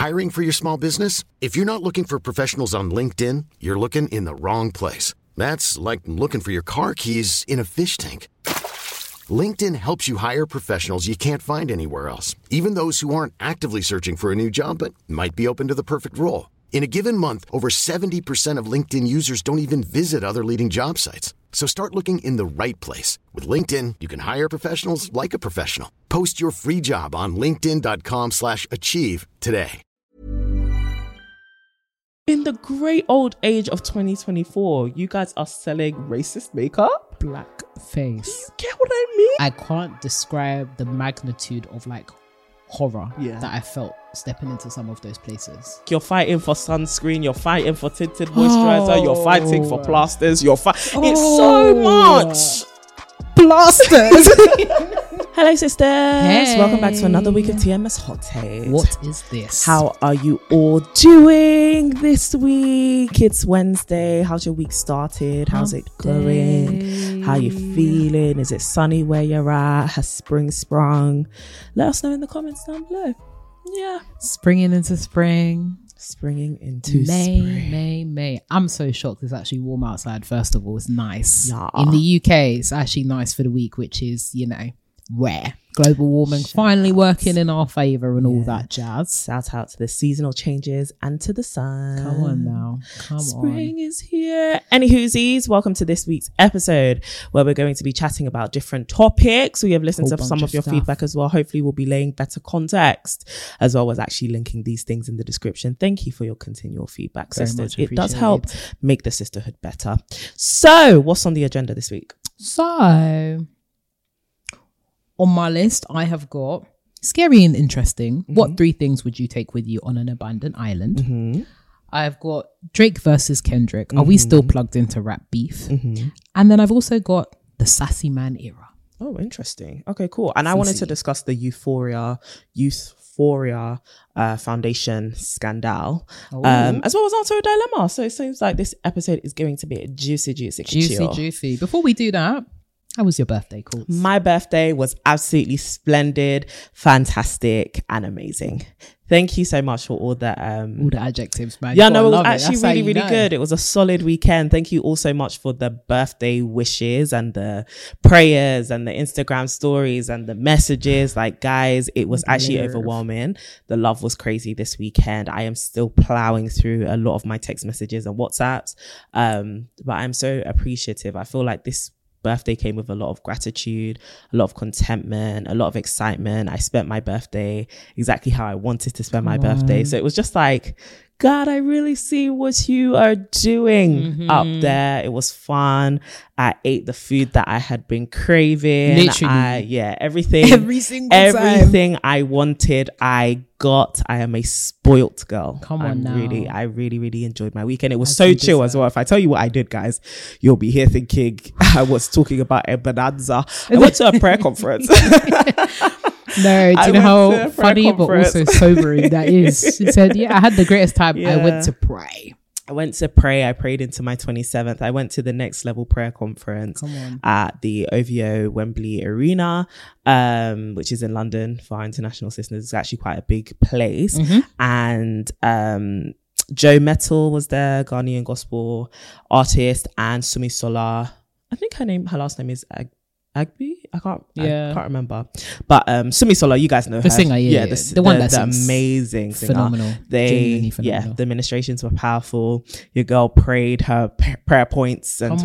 Hiring for your small business? If you're not looking for professionals on LinkedIn, you're looking in the wrong place. That's like looking for your car keys in a fish tank. LinkedIn helps you hire professionals you can't find anywhere else, even those who aren't actively searching for a new job but might be open to the perfect role. In a given month, over 70% of LinkedIn users don't even visit other leading job sites. So start looking in the right place. With LinkedIn, you can hire professionals like a professional. Post your free job on linkedin.com/achieve today. In the great old age of 2024, you guys are selling racist makeup? Blackface. Do you get what I mean? I can't describe the magnitude of like horror that I felt stepping into some of those places. You're fighting for sunscreen, you're fighting for tinted moisturizer, you're fighting for plasters, it's so much. Plasters. Hello sisters, hey. Welcome back to another week of TMS Hot Take. What is this? How are you all doing this week? It's Wednesday. How's your week started? How's it going? How you feeling? Is it sunny where you're at? Has spring sprung? Let us know in the comments down below. Yeah, springing into spring. Springing into spring. May. I'm so shocked it's actually warm outside. First of all, it's nice. Yeah. In the UK, it's actually nice for the week, which is, rare. Global warming finally working in our favour and all that jazz. Shout out to the seasonal changes and to the sun. Come on now. Spring is here. Any whoosies, welcome to this week's episode where we're going to be chatting about different topics. We have listened to some of your feedback as well. Hopefully we'll be laying better context as well as actually linking these things in the description. Thank you for your continual feedback, sisters. It does help make the sisterhood better. So what's on the agenda this week? So on my list, I have got scary and interesting. Mm-hmm. What 3 things would you take with you on an abandoned island? Mm-hmm. I've got Drake versus Kendrick. Are we still plugged into rap beef? Mm-hmm. And then I've also got the sassy man era. Oh, interesting. Okay, cool. And I wanted to discuss the Youthforia Foundation scandal, as well as answer a dilemma. So it seems like this episode is going to be a juicy. Before we do that, how was your birthday, Courts? My birthday was absolutely splendid, fantastic, and amazing. Thank you so much for all the adjectives, man. Yeah, no, it was actually really good. It was a solid weekend. Thank you all so much for the birthday wishes and the prayers and the Instagram stories and the messages. Like, guys, it was actually overwhelming. The love was crazy this weekend. I am still plowing through a lot of my text messages and WhatsApps, but I'm so appreciative. I feel like this birthday came with a lot of gratitude, a lot of contentment, a lot of excitement. I spent my birthday exactly how I wanted to spend my birthday. So it was just like, God, I really see what you are doing up there. It was fun. I ate the food that I had been craving. Literally. Everything I wanted, I got. I am a spoilt girl. I really enjoyed my weekend. It was so chill as well. If I tell you what I did, guys, you'll be here thinking I was talking about a bonanza. I went to a prayer conference. No, do you know how funny but also sobering that is? She said, I had the greatest time. I went to pray. I prayed into my 27th. I went to the Next Level Prayer Conference at the OVO Wembley Arena, which is in London for our international listeners. It's actually quite a big place. And Joe Metal was there, Ghanaian gospel artist, and Sumi Sola. I think her last name is Agbi? I can't remember. But Sumi Sola, you guys know her. The singer, the one that's the amazing singer. Phenomenal. The ministrations were powerful. Your girl prayed her prayer points, and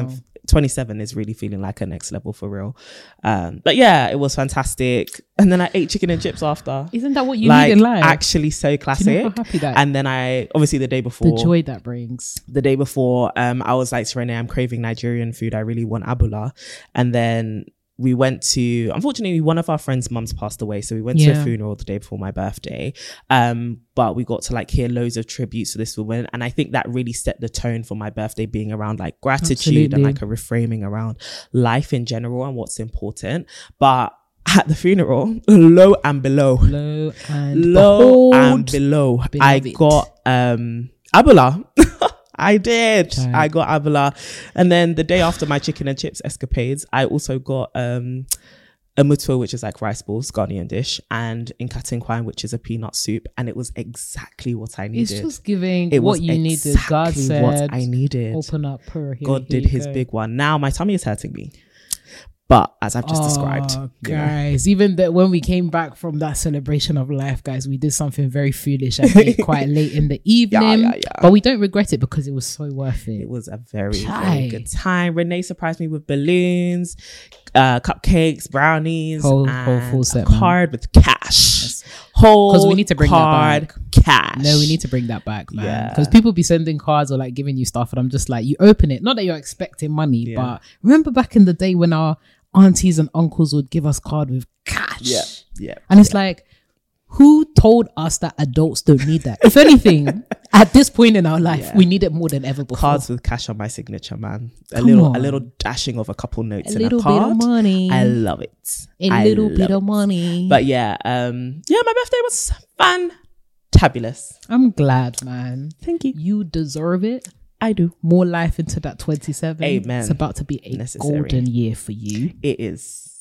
27 is really feeling like a next level for real. But yeah, it was fantastic. And then I ate chicken and chips after. Isn't that what you need in life? Actually so classic. Do you know how happy that? And then I, obviously the day before. The joy that brings. The day before, I was like, Serena, I'm craving Nigerian food. I really want abula. And then we went to, unfortunately, one of our friends' mums passed away. So we went to a funeral the day before my birthday. But we got to like hear loads of tributes to this woman. And I think that really set the tone for my birthday being around like gratitude and like a reframing around life in general and what's important. But at the funeral, low and below, I got abula. I did. Child. I got abula. And then the day after my chicken and chips escapades, I also got a mutua, which is like rice balls, Ghanaian dish, and nkatinkwan, which is a peanut soup, and it was exactly what I needed. It's just giving what you needed. God said, what I needed. Open up, God did his big one. Now my tummy is hurting me. But as I've just described, guys, even that when we came back from that celebration of life, guys, we did something very foolish quite late in the evening. But we don't regret it because it was so worth it. It was a very, very good time. Renee surprised me with balloons, cupcakes, brownies, whole full set, card with cash. Because we need to bring that back. Cash. No, we need to bring that back, man. Because people be sending cards or like giving you stuff, and I'm just like, you open it. Not that you're expecting money, but remember back in the day when our aunties and uncles would give us card with cash. And it's like, who told us that adults don't need that? If anything, at this point in our life, we need it more than ever before. Cards with cash on my signature, man. A little dashing of a couple notes in a card. A little bit of money. I love it. A little bit of money. But my birthday was fantabulous. I'm glad, man. Thank you. You deserve it. I do. More life into that 27. Amen. It's about to be a golden year for you. It is.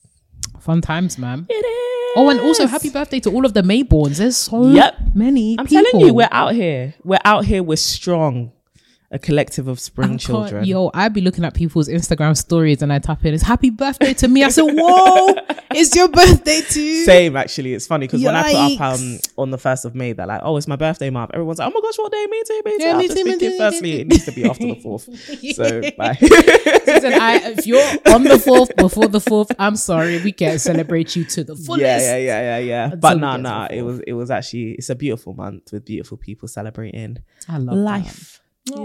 Fun times, man. It is. Oh, and also happy birthday to all of the Mayborns. There's so many I'm people. telling you, we're out here. We're strong. A collective of spring children. I'd be looking at people's Instagram stories and I tap in, it's happy birthday to me. I said, whoa, it's your birthday too. Same, actually. It's funny because when I put up on the 1st of May, they're like, oh, it's my birthday month. Everyone's like, oh my gosh, what day? Me too. Me too. Firstly, it needs to be after the 4th. So, bye. Listen, if you're on the 4th, before the 4th, I'm sorry. We can't celebrate you to the fullest. Yeah. But no, it was actually, it's a beautiful month with beautiful people celebrating life.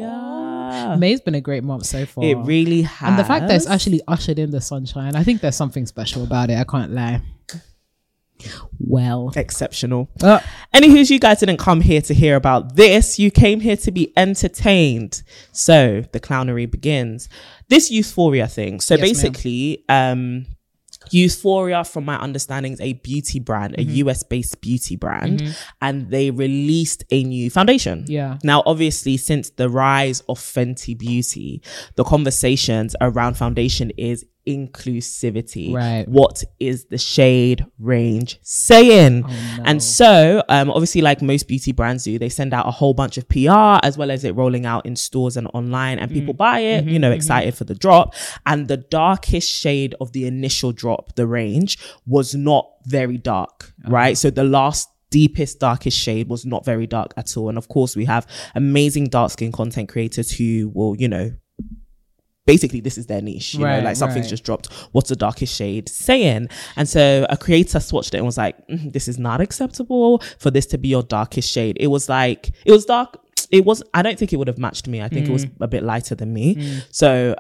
Yeah, May's been a great month so far. It really has. And the fact that it's actually ushered in the sunshine, I think there's something special about it. I can't lie. Well, exceptional. Anywho, you guys didn't come here to hear about this. You came here to be entertained. So the clownery begins. This Euphoria thing. So basically, Euphoria, from my understanding, is a beauty brand, a US-based beauty brand, and they released a new foundation. Now, obviously, since the rise of Fenty Beauty, the conversations around foundation is inclusivity. Right. What is the shade range saying? And so, obviously, like most beauty brands do, they send out a whole bunch of PR as well as it rolling out in stores and online, and people buy it, excited for the drop. And the darkest shade of the initial drop, the range, was not very dark, right? So the last deepest, darkest shade was not very dark at all. And of course, we have amazing dark skin content creators who will, basically this is their niche, you know, like something's just dropped. What's the darkest shade saying? And so a creator swatched it and was like, this is not acceptable for this to be your darkest shade. It was dark. It was, I don't think it would have matched me. I think it was a bit lighter than me. So,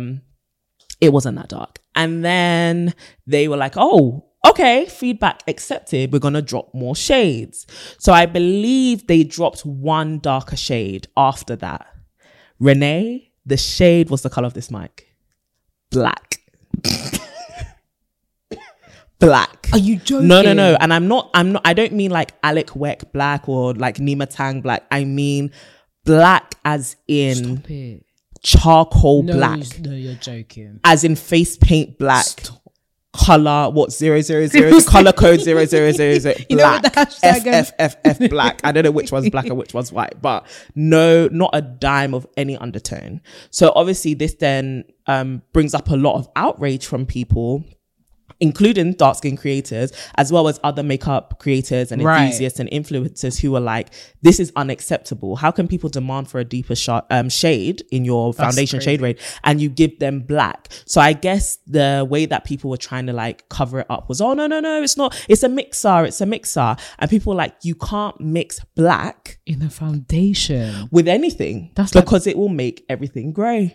it wasn't that dark. And then they were like, oh, okay, feedback accepted. We're going to drop more shades. So I believe they dropped one darker shade after that. Renee, the shade was the color of this mic. Black. Black. Are you joking? No. And I'm not, I don't mean like Alec Weck black or like Nima Tang black. I mean black as in charcoal black. No, you're joking. As in face paint black. Color, what, 000, color code 0000, black, FFFF black. I don't know which one's black and which one's white, but no, not a dime of any undertone. So obviously this then brings up a lot of outrage from people, including dark skin creators, as well as other makeup creators and enthusiasts and influencers who are like, this is unacceptable. How can people demand for a deeper shade in your foundation shade range and you give them black? So I guess the way that people were trying to like cover it up was, oh, no, it's not. It's a mixer. And people were like, you can't mix black in a foundation with anything. Because it will make everything grey.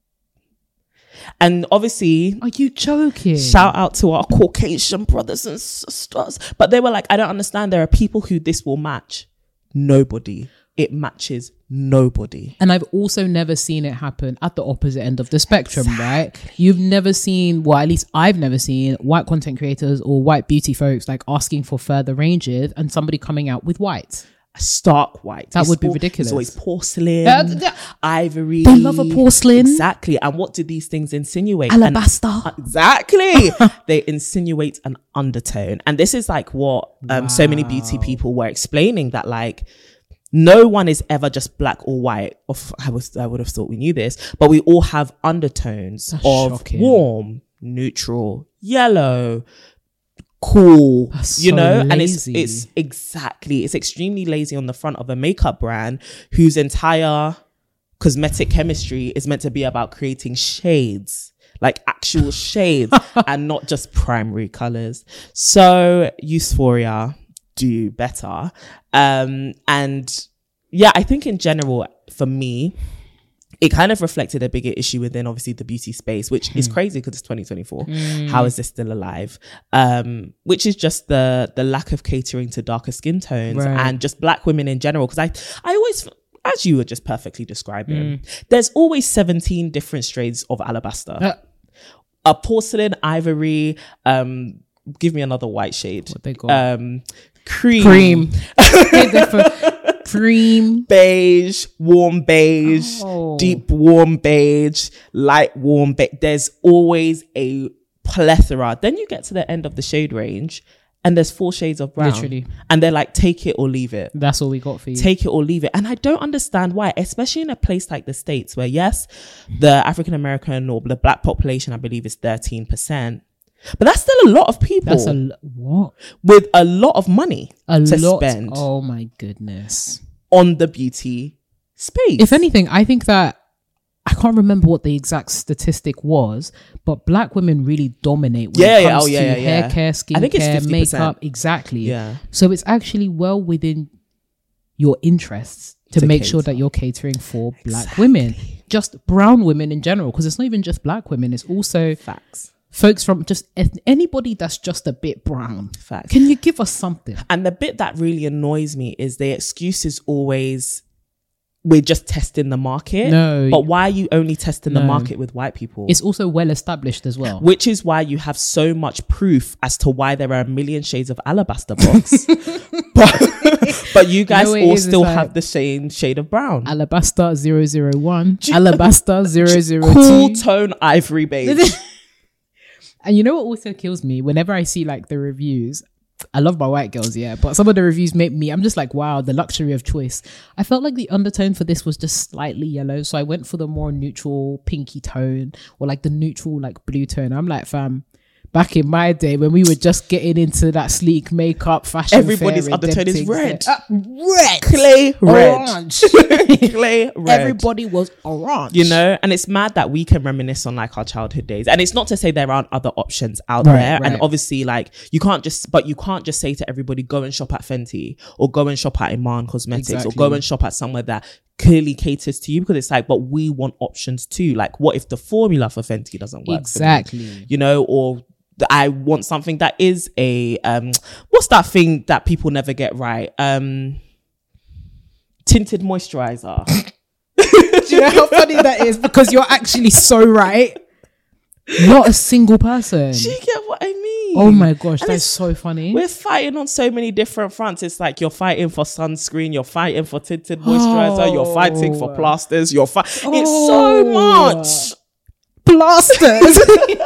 And obviously, are you joking? Shout out to our Caucasian brothers and sisters. But they were like, I don't understand. There are people who this will match. Nobody. It matches nobody. And I've also never seen it happen at the opposite end of the spectrum, right? You've never seen, well, at least I've never seen white content creators or white beauty folks like asking for further ranges and somebody coming out with white. stark white. That would be ridiculous. It's always porcelain, ivory. They love a porcelain. Exactly. And what do these things insinuate? Alabaster. Exactly. They insinuate an undertone. And this is like what so many beauty people were explaining, that like no one is ever just black or white. I would have thought we knew this, but we all have undertones of shocking. Warm, neutral, yellow, cool. That's you know, lazy. And it's extremely lazy on the front of a makeup brand whose entire cosmetic chemistry is meant to be about creating shades, like actual shades, and not just primary colors. So Youthforia, do better. And yeah, I think in general, for me, it kind of reflected a bigger issue within obviously the beauty space, which is crazy because it's 2024. How is this still alive? Which is just the lack of catering to darker skin tones and just black women in general. Because I always, as you were just perfectly describing, there's always 17 different shades of alabaster. A porcelain, ivory, give me another white shade. What they call cream. Cream, beige, warm beige, deep warm beige, light warm beige. There's always a plethora. Then you get to the end of the shade range and there's 4 shades of brown. Literally. And they're like, take it or leave it. That's all we got for you. Take it or leave it. And I don't understand why, especially in a place like the States where, yes, the African American or the black population, I believe, is 13%. But that's still a lot of people. That's what? With a lot of money to spend. Oh my goodness. On the beauty space. If anything, I think that, I can't remember what the exact statistic was, but black women really dominate when it comes to hair care, skin care, makeup. Exactly. Yeah. So it's actually well within your interests to make sure that you're catering for black women. Just brown women in general, because it's not even just black women, it's also folks from just anybody that's just a bit brown. Facts. Can you give us something? And the bit that really annoys me is the excuse is always, we're just testing the market. No. But why are you only testing the market with white people? It's also well established as well. Which is why you have so much proof as to why there are a million shades of alabaster box. but you guys all still have the same shade of brown. Alabaster 001. Alabaster 002. Cool tone ivory beige. And you know what also kills me? Whenever I see like the reviews, I love my white girls, but some of the reviews make me, I'm just like, wow, the luxury of choice. I felt like the undertone for this was just slightly yellow. So I went for the more neutral pinky tone, or like the neutral like blue tone. I'm like, fam, back in my day when we were just getting into that sleek makeup fashion, everybody's undertone is red. Red. Clay red. Orange. Clay red. Everybody was orange. You know, and it's mad that we can reminisce on like our childhood days. And it's not to say there aren't other options out there. And obviously like you can't just say to everybody, go and shop at Fenty or go and shop at Iman Cosmetics or go and shop at somewhere that clearly caters to you, because it's like, but we want options too. Like, what if the formula for Fenty doesn't work? Exactly. For me? You know, or I want something that is a what's that thing that people never get right? Tinted moisturizer. Do you know how funny that is? Because you're actually so right. Not a single person. Do you get what I mean? Oh my gosh, that's so funny. We're fighting on so many different fronts. It's like you're fighting for sunscreen, you're fighting for tinted moisturizer, you're fighting for plasters, it's so much. Plasters.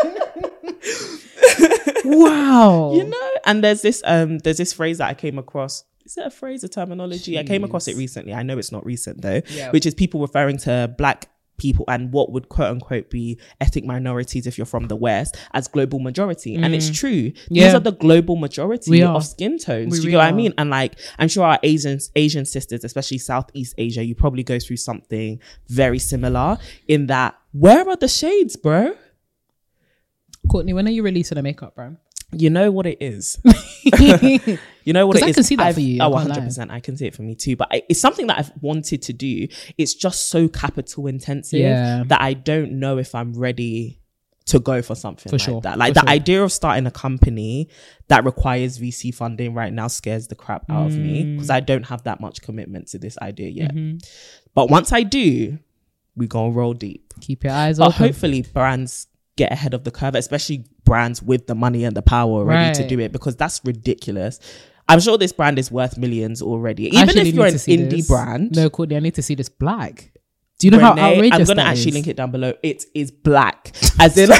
Wow. You know, and there's this phrase that I came across. Is it a phrase, a terminology? Jeez. I came across it recently. I know it's not recent though, which is people referring to black people and what would quote unquote be ethnic minorities if you're from the West as global majority. And it's true. These are the global majority of skin tones. Do you get what I mean? And like, I'm sure our Asian sisters, especially Southeast Asia, you probably go through something very similar in that, where are the shades, bro? Courtney, when are you releasing a makeup brand? You know what it is. You know what it is. I can see that for you. 100%. I can see it for me too. But it's something that I've wanted to do. It's just so capital intensive that I don't know if I'm ready to go for something that. Like the idea of starting a company that requires VC funding right now scares the crap out of me, because I don't have that much commitment to this idea yet. But once I do, we're going to roll deep. Keep your eyes open. But hopefully brands get ahead of the curve, especially brands with the money and the power already to do it, because that's ridiculous. I'm sure this brand is worth millions already. Even if you're an indie brand. No, Courtney, I need to see this black. Do you know how outrageous I'm going to actually link it down below. It is black. As in...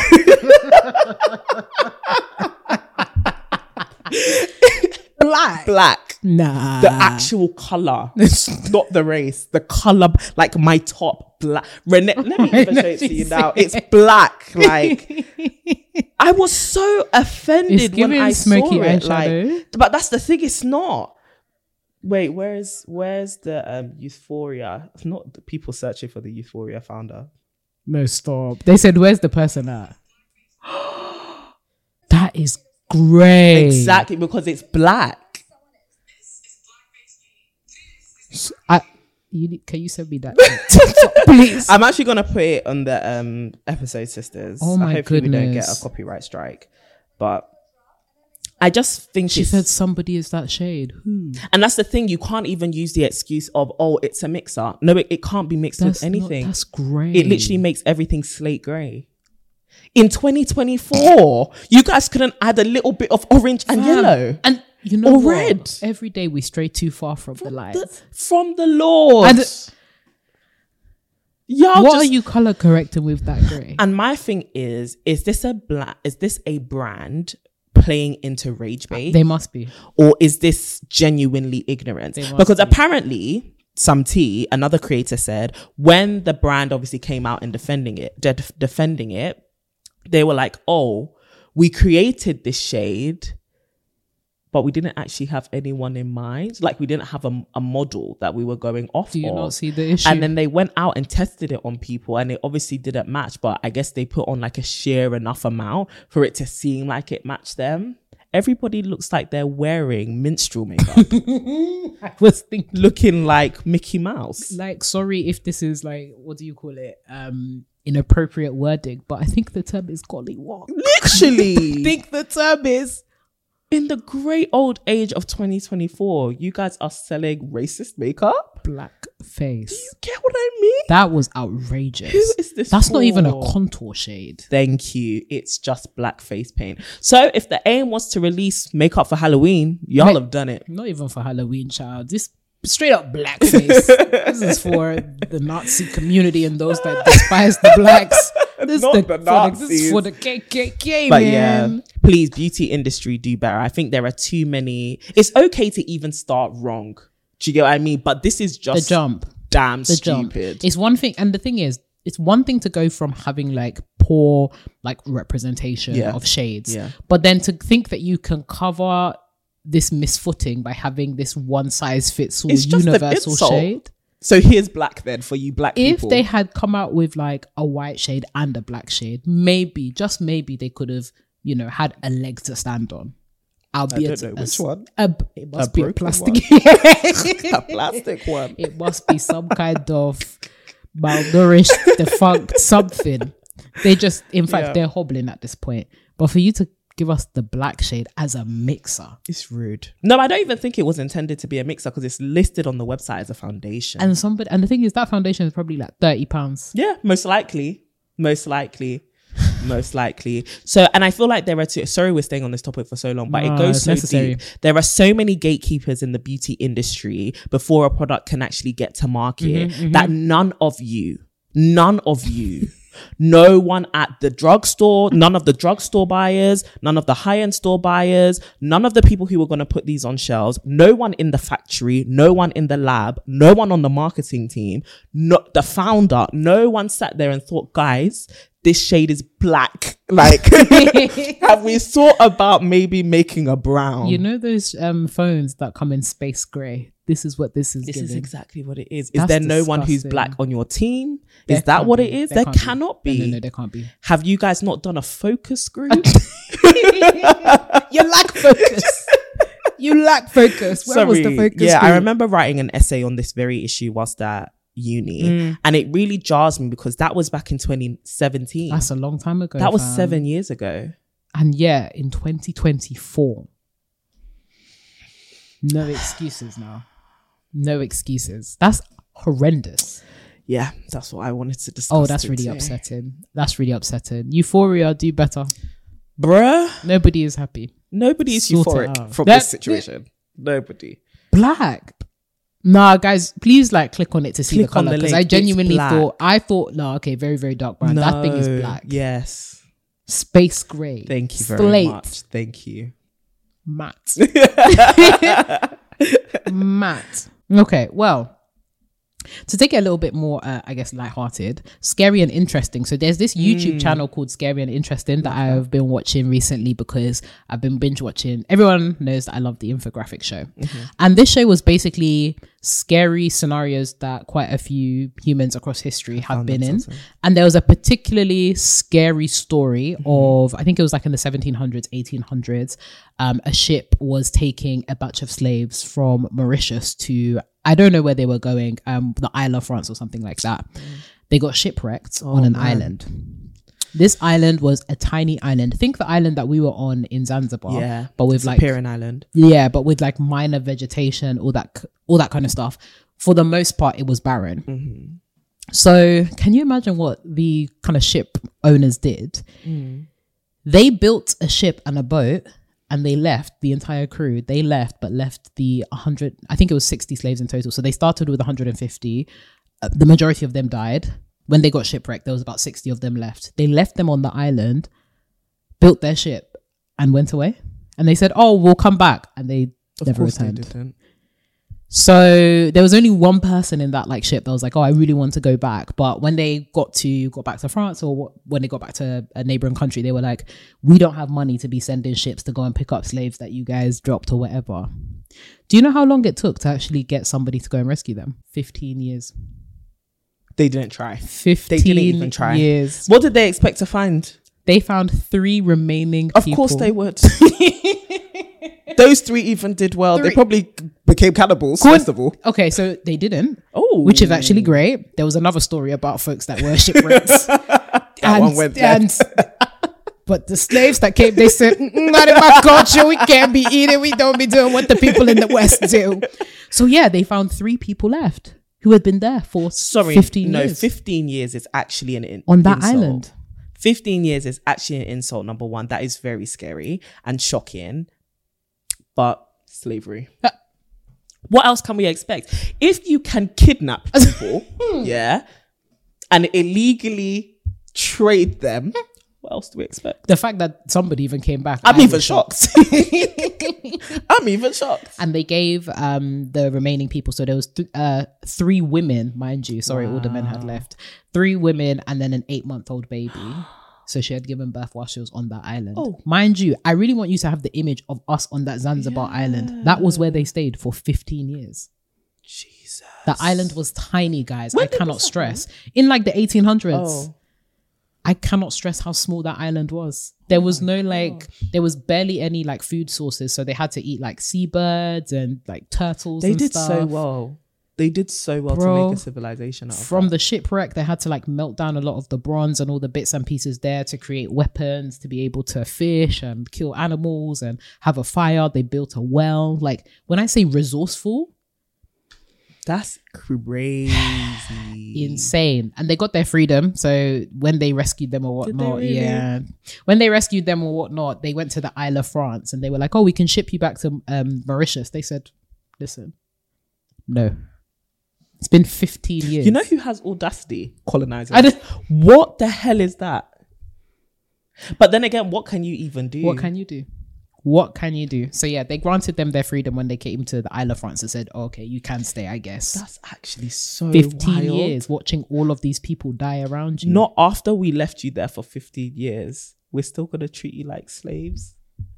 Black. Nah. The actual colour. Not the race. The colour. Like my top. Black. Renee, let me even show it to you now. It's black. Like... I was so offended when I saw it. Like, but that's the thing. It's not. Wait, where's the Euphoria? It's not the people searching for the Euphoria founder. No, stop. They said, "Where's the person at?" That is great. Exactly, because it's black. Can you send me that, please? I'm actually gonna put it on the episode, sisters. Oh my hopefully goodness. we don't get a copyright strike, but I just think she said somebody is that shade. Who? And that's the thing. You can't even use the excuse of, oh, it's a mixer. No, it can't be mixed with anything. That's great. It literally makes everything slate grey. In 2024, you guys couldn't add a little bit of orange and yellow. And you know what? Red. Every day we stray too far from the light. From the Lord. What are you color correcting with that grey? And my thing is this a brand playing into rage bait? They must be. Or is this genuinely ignorance? Because apparently some tea, another creator said, when the brand obviously came out and defending it, they were like, oh, we created this shade, but we didn't actually have anyone in mind. Like, we didn't have a model that we were going off of. Do you not see the issue? And then they went out and tested it on people, and it obviously didn't match, but I guess they put on like a sheer enough amount for it to seem like it matched them. Everybody looks like they're wearing minstrel makeup. I was thinking, looking like Mickey Mouse. Like, sorry if this is like, what do you call it? Inappropriate wording, but I think the term is gollywog. Literally. I think the term is... In the great old age of 2024, you guys are selling racist makeup? Black face. Do you get what I mean? That was outrageous. Who is this That's for? not even a contour shade. Thank you. It's just black face paint. So if the aim was to release makeup for Halloween, y'all have done it. Not even for Halloween, child. This straight up blackface. This is for the Nazi community and those that despise the blacks. This is for the KKK, but man. Yeah, please, beauty industry, do better. I think there are too many. It's okay to even start wrong. Do you get what I mean? But this is just the jump. Damn stupid. It's one thing, and the thing is, it's one thing to go from having like poor like representation of shades, but then to think that you can cover this misfooting by having this one size fits all universal shade. So here's black then for you black people. If they had come out with like a white shade and a black shade, maybe, just maybe they could have, had a leg to stand on. Albeit I don't know which one. It must be a plastic one. A plastic one. It must be some kind of malnourished, defunct something. They just, in fact, they're hobbling at this point. But for you to give us the black shade as a mixer, it's rude. No, I don't even think it was intended to be a mixer because it's listed on the website as a foundation. And the thing is, that foundation is probably like £30. Yeah, most likely. So, and I feel like there are sorry we're staying on this topic for so long, but it goes so deep. There are so many gatekeepers in the beauty industry before a product can actually get to market that none of you, no one at the drugstore, none of the drugstore buyers, none of the high-end store buyers, none of the people who were going to put these on shelves, no one in the factory, no one in the lab, no one on the marketing team, not the founder, no one sat there and thought, guys, this shade is black. Like, have we thought about maybe making a brown? You know those phones that come in space grey? This is what this is. This is exactly what it is. Is there no one who's black on your team? Is that what it is? There cannot be. No, there can't be. Have you guys not done a focus group? You lack focus. You lack focus. Where was the focus group? I remember writing an essay on this very issue whilst at uni, and it really jars me because that was back in 2017. That's a long time ago. That was 7 years ago. And in 2024, no excuses now. No excuses. That's horrendous. Yeah, that's what I wanted to discuss. Oh, that's really upsetting. That's really upsetting. Euphoria, do better. Bruh. Nobody is happy. Nobody is euphoric from this situation. Nobody. Black. Nah, guys, please like click on it to see the color, because I genuinely thought, no, okay, very, very dark brown. No, that thing is black. Yes. Space gray. Thank you very much. Thank you. Matte. Matte. Okay, well, to take it a little bit more, I guess, lighthearted, scary and interesting. So there's this YouTube channel called Scary and Interesting that I've been watching recently because I've been binge watching. Everyone knows that I love the infographic show. And this show was basically scary scenarios that quite a few humans across history have been in. Awesome. And there was a particularly scary story of, I think it was like in the 1700s, 1800s, a ship was taking a bunch of slaves from Mauritius to, I don't know where they were going, the Isle of France or something like that. They got shipwrecked on an island. This island was a tiny island. Think the island that we were on in Zanzibar, but with like Piran Island. Yeah, but with like minor vegetation, all that kind of stuff. For the most part, it was barren. So, can you imagine what the kind of ship owners did? They built a ship and a boat. And they left the entire crew. They left, but left the 100, I think it was 60 slaves in total. So they started with 150. The majority of them died. When they got shipwrecked, there was about 60 of them left. They left them on the island, built their ship, and went away. And they said, oh, we'll come back. And they never returned. They didn't. So there was only one person in that like ship that was like, oh, I really want to go back. But when they got back to France, or when they got back to a neighboring country, they were like, we don't have money to be sending ships to go and pick up slaves that you guys dropped or whatever. Do you know how long it took to actually get somebody to go and rescue them? 15 years. They didn't try. 15 They didn't even try. Years. What did they expect to find? They found 3 remaining people. Of course they would. Those 3 even did well. 3. They probably became cannibals, first of all. Okay, so they didn't. Oh. Which is actually great. There was another story about folks that were shipwrecked. One went there. But the slaves that came, they said, not in my culture, we can't be eating, we don't be doing what the people in the West do. So yeah, they found 3 people left who had been there for 15 years. 15 years is actually an insult. On that island. 15 years is actually an insult, number one. That is very scary and shocking. But slavery. What else can we expect? If you can kidnap people, and illegally trade them, what else do we expect? The fact that somebody even came back. I'm even shocked. I'm even shocked. And they gave the remaining people, so there was 3 women, mind you. Sorry, all the men had left. 3 women and then an 8-month-old baby. So she had given birth while she was on that island. Oh. Mind you, I really want you to have the image of us on that Zanzibar island. That was where they stayed for 15 years. Jesus. The island was tiny, guys. I cannot stress. In like the 1800s. Oh. I cannot stress how small that island was. There was there was barely any like food sources. So they had to eat like seabirds and like turtles and stuff. They did so well to make a civilization out of From the shipwreck, they had to like melt down a lot of the bronze and all the bits and pieces there to create weapons, to be able to fish and kill animals and have a fire. They built a well. Like when I say resourceful, that's crazy. Insane. And they got their freedom. So when they rescued them or whatnot, when they rescued them or whatnot, they went to the Isle of France and they were like, oh, we can ship you back to Mauritius. They said, listen, no. It's been 15 years. You know who has audacity? Colonizers. What the hell is that? But then again, what can you even do? What can you do? What can you do? So yeah, they granted them their freedom when they came to the Isle of France and said, oh, okay, you can stay, I guess. That's actually so 15 wild. Years watching all of these people die around you. Not after we left you there for 15 years. We're still going to treat you like slaves.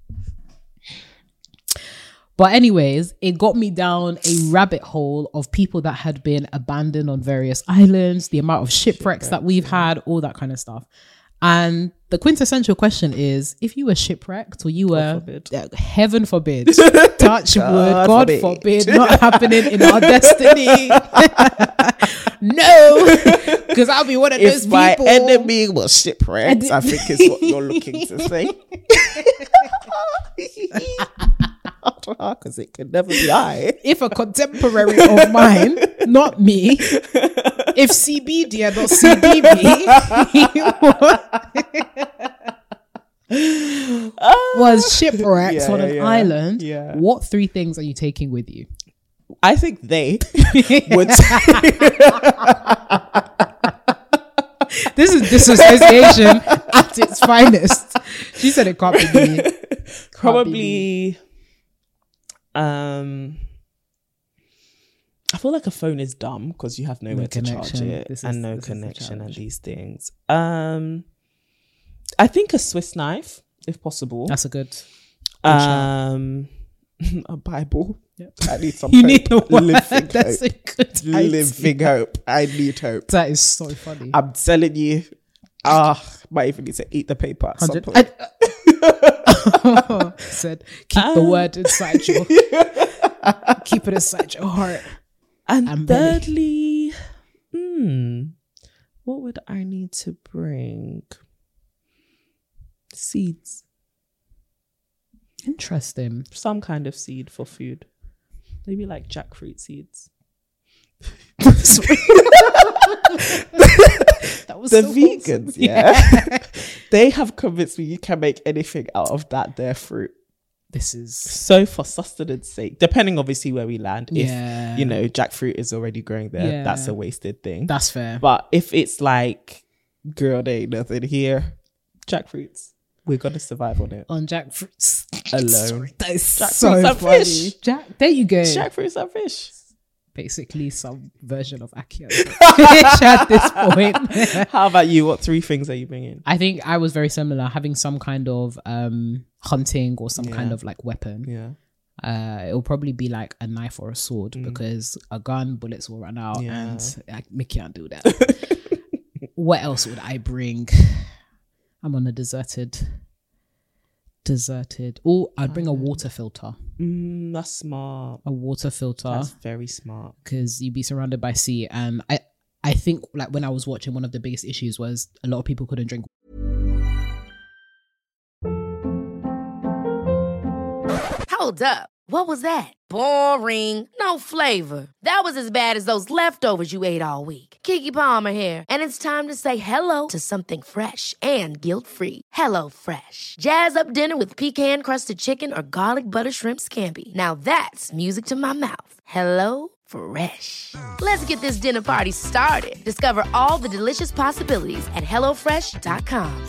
But anyways, it got me down a rabbit hole of people that had been abandoned on various islands, the amount of shipwrecks that we've had, all that kind of stuff. And the quintessential question is, if you were shipwrecked or you were, heaven forbid, touch wood, God forbid, not happening in our destiny. No, because I'll be one of those people. If my enemy was shipwrecked, I think is what you're looking to say. Because it could never be I. If a contemporary of mine, not me, if CBD are not CBB, was shipwrecked on an island, Yeah. what 3 things are you taking with you? I think they would. This is disassociation at its finest. She said it can't be me. Probably. I feel like a phone is dumb because you have nowhere to charge it and no connection and these things. I think a Swiss knife, if possible. That's a good a Bible. Yep. I need some you hope. need a Living That's hope. a good Living hope. I need hope. That is so funny. I'm telling you. Might even need to eat the paper at some 100. point. Said keep the word inside you. Keep it inside your heart. And thirdly, what would I need to bring? Seeds. Interesting. Some kind of seed for food. Maybe like jackfruit seeds. That was the so vegans, awesome. yeah. They have convinced me you can make anything out of their fruit. This is So for sustenance sake, depending obviously where we land, Yeah. if, jackfruit is already growing there, Yeah. that's a wasted thing. that's fair. But if it's like, girl, there ain't nothing here, jackfruits, we're going to survive on it. On jackfruits Alone. That is Jackfruits so and funny. fish. There you go. Jackfruits and fish. Basically some version of Akia at this point. How about you? What 3 things are you bringing? I think I was very similar, having some kind of hunting or some kind of like weapon. Yeah. It'll probably be like a knife or a sword because a gun, bullets will run out and me can't do that. What else would I bring? I'm on a deserted. Oh, I'd bring a water filter. That's smart. A water filter. That's very smart. Because you'd be surrounded by sea. And I think like when I was watching, one of the biggest issues was a lot of people couldn't drink. Hold up. What was that? Boring. No flavor. That was as bad as those leftovers you ate all week. Keke Palmer here. And it's time to say hello to something fresh and guilt-free. Hello Fresh. Jazz up dinner with pecan-crusted chicken or garlic butter shrimp scampi. Now that's music to my mouth. Hello Fresh. Let's get this dinner party started. Discover all the delicious possibilities at hellofresh.com.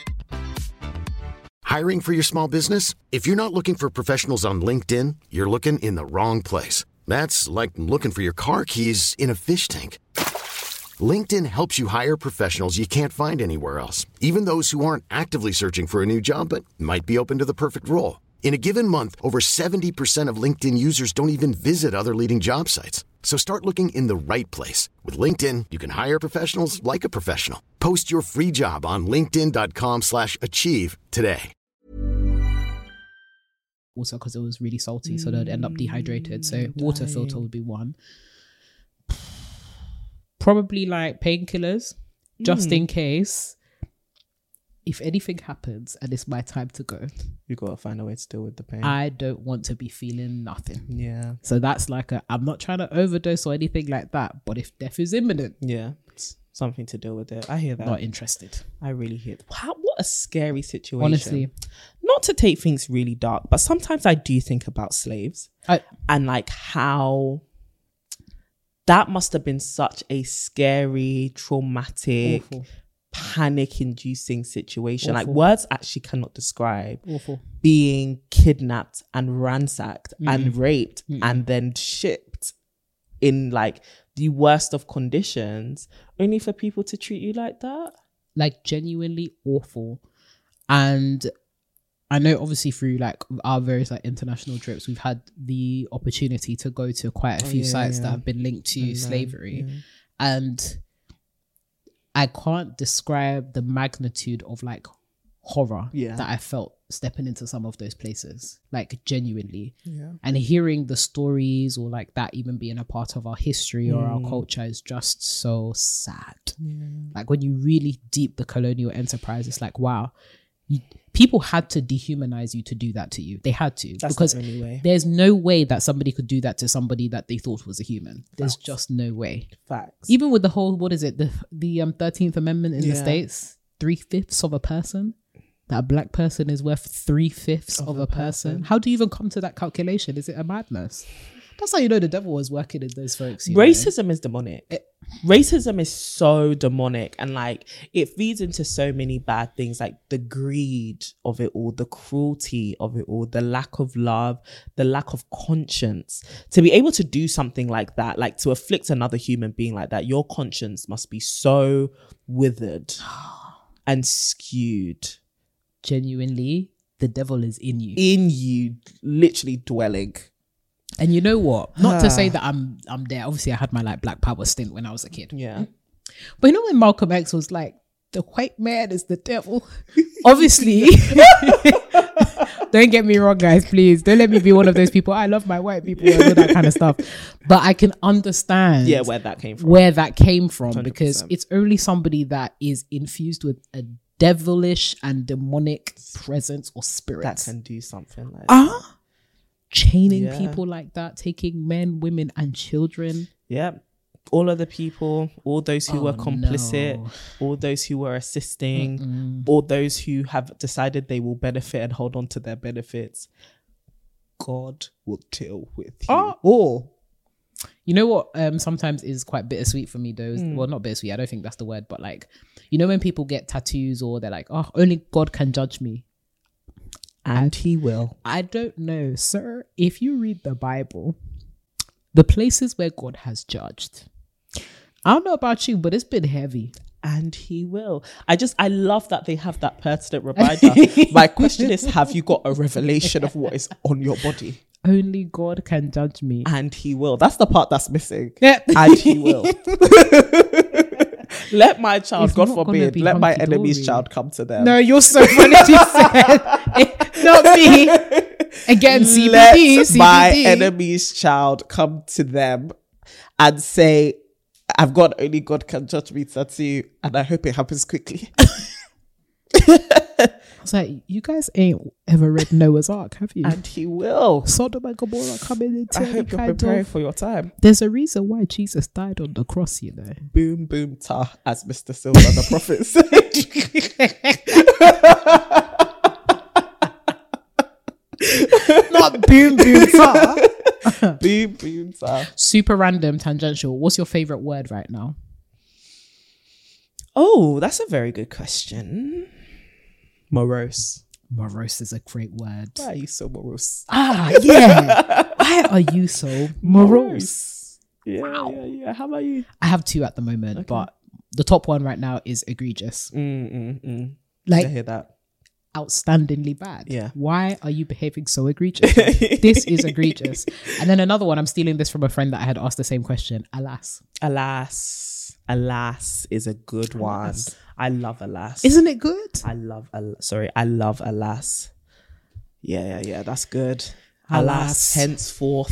Hiring for your small business? If you're not looking for professionals on LinkedIn, you're looking in the wrong place. That's like looking for your car keys in a fish tank. LinkedIn helps you hire professionals you can't find anywhere else, even those who aren't actively searching for a new job but might be open to the perfect role. In a given month, over 70% of LinkedIn users don't even visit other leading job sites. So start looking in the right place. With LinkedIn, you can hire professionals like a professional. Post your free job on linkedin.com/achieve today. Also because it was really salty, so they'd end up dehydrated. So water filter would be one. Probably like painkillers, just in case. If anything happens and it's my time to go, You got to find a way to deal with the pain. I don't want to be feeling nothing. Yeah. So that's like I'm not trying to overdose or anything like that. But if death is imminent, Yeah. It's something to deal with it. I hear that. not interested. I really hear that. Wow, what a scary situation. Honestly. Not to take things really dark, but sometimes I do think about slaves and like how that must have been such a scary, traumatic, Awful. panic-inducing situation. Like Awful. words actually cannot describe Awful. being kidnapped and ransacked and raped and then shipped in like the worst of conditions, only for people to treat you like that. Like genuinely awful. And I know obviously through like our various like international trips, we've had the opportunity to go to quite a few sites that have been linked to slavery. And I can't describe the magnitude of like horror that I felt stepping into some of those places, like genuinely. And hearing the stories or like that even being a part of our history or our culture is just so sad. Like when you really deep the colonial enterprise, it's like, wow, people had to dehumanize you to do that to you. They had to. That's because the only way. there's no way that somebody could do that to somebody that they thought was a human. There's just no way. Facts. Even with the whole, what is it, the 13th Amendment in the States, 3/5 of a person. that a black person is worth 3/5 of a person? How do you even come to that calculation? Is it a madness? That's how you know the devil was working in those folks. Racism is demonic. Racism is so demonic, and like it feeds into so many bad things, like the greed of it all, the cruelty of it all, the lack of love, the lack of conscience. To be able to do something like that, like to afflict another human being like that, your conscience must be so withered and skewed. Genuinely, the devil is in you, literally dwelling. And you know what? Not to say that I'm there. Obviously, I had my like Black Power stint when I was a kid. Yeah. But you know when Malcolm X was like, the white man is the devil? Obviously. Don't get me wrong, guys, please. Don't let me be one of those people. I love my white people and all that kind of stuff. But I can understand where that came from. 100%. Because it's only somebody that is infused with a devilish and demonic presence or spirit that can do something like that. Chaining people like that, taking men, women, and children. Yeah. All of the people, all those who were complicit, all those who were assisting, all those who have decided they will benefit and hold on to their benefits. God will deal with you. You know what sometimes is quite bittersweet for me though? Well, not bittersweet, I don't think that's the word, but like, you know when people get tattoos or they're like, oh, only God can judge me. And he will. I don't know, sir. If you read the Bible, the places where God has judged, I don't know about you, but it's been heavy. And he will. I love that they have that pertinent reminder. My question is, have you got a revelation of what is on your body? Only God can judge me. And he will. That's the part that's missing. Yeah. And he will. Let my child, it's God forbid, let my enemy's child come to them. No, you're so funny. You said not me. Again, CBD. Let my enemy's child come to them and say, I've got only God can judge me tattoo, and I hope it happens quickly. It's like, you guys ain't ever read Noah's Ark, have you? And he will. Sodom and Gomorrah coming into I hope you're preparing for your time. There's a reason why Jesus died on the cross, you know. Boom, boom, ta, as Mr. Silver the prophet said. Not boom, boom, ta. Boom, boom, ta. Super random, tangential. What's your favorite word right now? Oh, that's a very good question. Morose. Morose is a great word. Why are you so morose? Yeah. Why are you so morose? Yeah. How about you? I have two at the moment, but the top one right now is egregious. Like, I hear that. Outstandingly bad. Yeah. Why are you behaving so egregious? This is egregious. And then another one, I'm stealing this from a friend that I had asked the same question. Alas is a good one. I love alas. Isn't it good? I love alas. Yeah, that's good. Alas. Henceforth.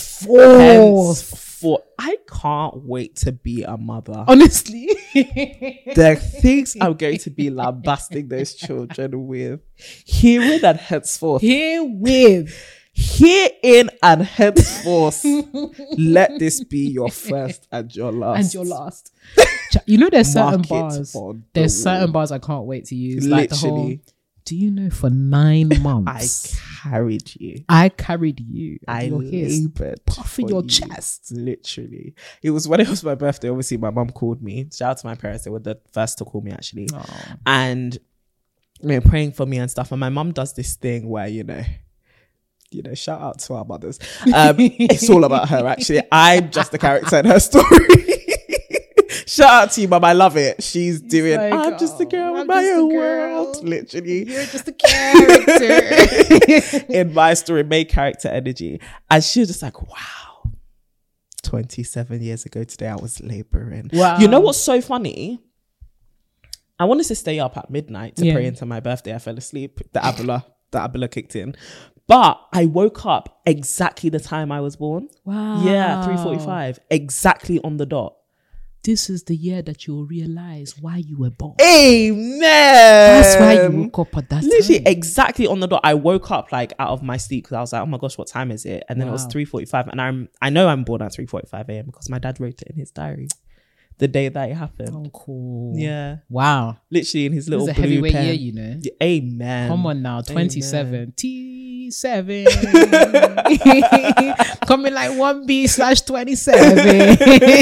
I can't wait to be a mother. Honestly. The things I'm going to be lambasting those children with. Herein and henceforth. Herein and henceforth. Let this be your first and your last. You know, there's certain bars. There's certain bars I can't wait to use. Literally. Like the whole, do you know for 9 months I carried you. I labored puffing your chest. Literally. It was when it was my birthday. Obviously, my mum called me. Shout out to my parents. They were the first to call me, actually. Aww. And they're praying for me and stuff. And my mum does this thing where, you know, shout out to our mothers. It's all about her, actually. I'm just the character in her story. Shout out to you, Mum. I love it. She's doing, like, I'm just a girl in my own world. Literally. You're just a character. In my story, main character energy. And she was just like, wow. 27 years ago today, I was laboring. Wow. You know what's so funny? I wanted to stay up at midnight to pray into my birthday. I fell asleep. The Abula kicked in. But I woke up exactly the time I was born. Wow. Yeah, 3:45. Exactly on the dot. This is the year that you'll realize why you were born. Amen. That's why you woke up at that Literally, time. exactly on the dot. I woke up like out of my sleep because I was like, oh my gosh, what time is it? And then it was 3:45. And I know I'm born at 3:45 a.m. because my dad wrote it in his diary. the day that it happened. Oh, cool. Yeah. Wow. Literally in his little It was a blue heavyweight pen. year, you know. Yeah, amen. Come on now, 27. Amen. T7. Coming like 1B/27.